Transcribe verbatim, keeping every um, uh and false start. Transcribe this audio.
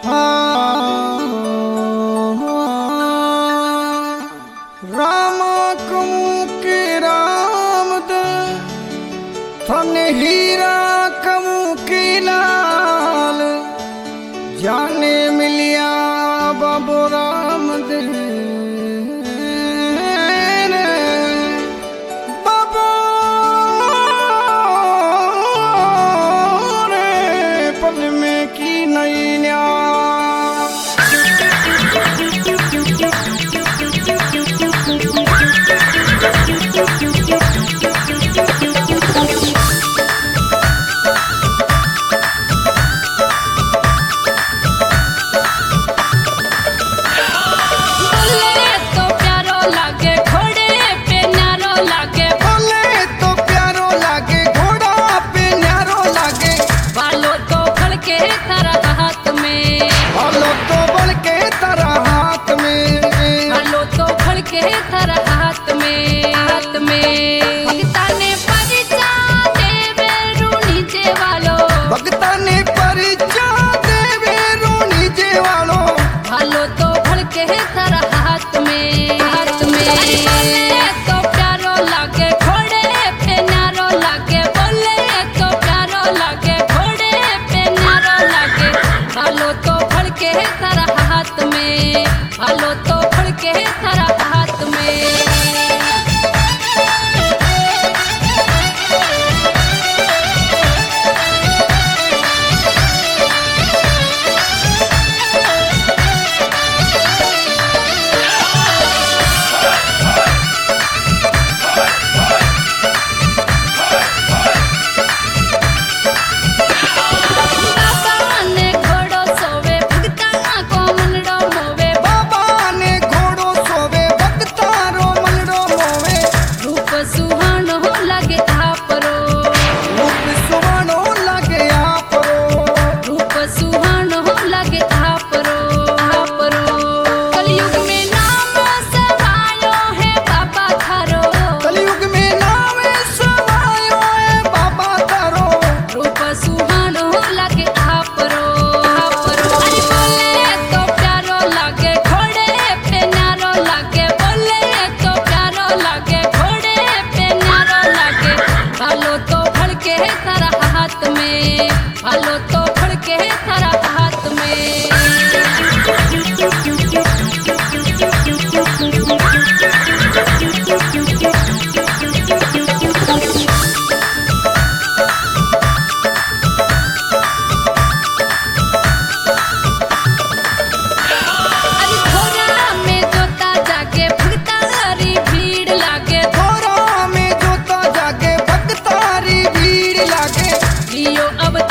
राम कहूँ के राम दे थन हीरा कहूँ के लाल जाने मिलिया बाबू राम दे बाबू रे पल में की नई न्या के थर हाथ में हाथ में भगता ने परिचा देवे रूनी जे वालो भगता ने परिचा देवे रूनी जे वालो भालो तो भड़ के थर हाथ में हाथ में बोले तो प्यारो लागे घोड़े पे न्यारो लागे बोले तो प्यारो लागे घोड़े पे न्यारो लागे भालो तो भड़ के थर हाथ में भालो तो भड़ के थर हाथ में भालो तो भड़ के थर हाथ में अब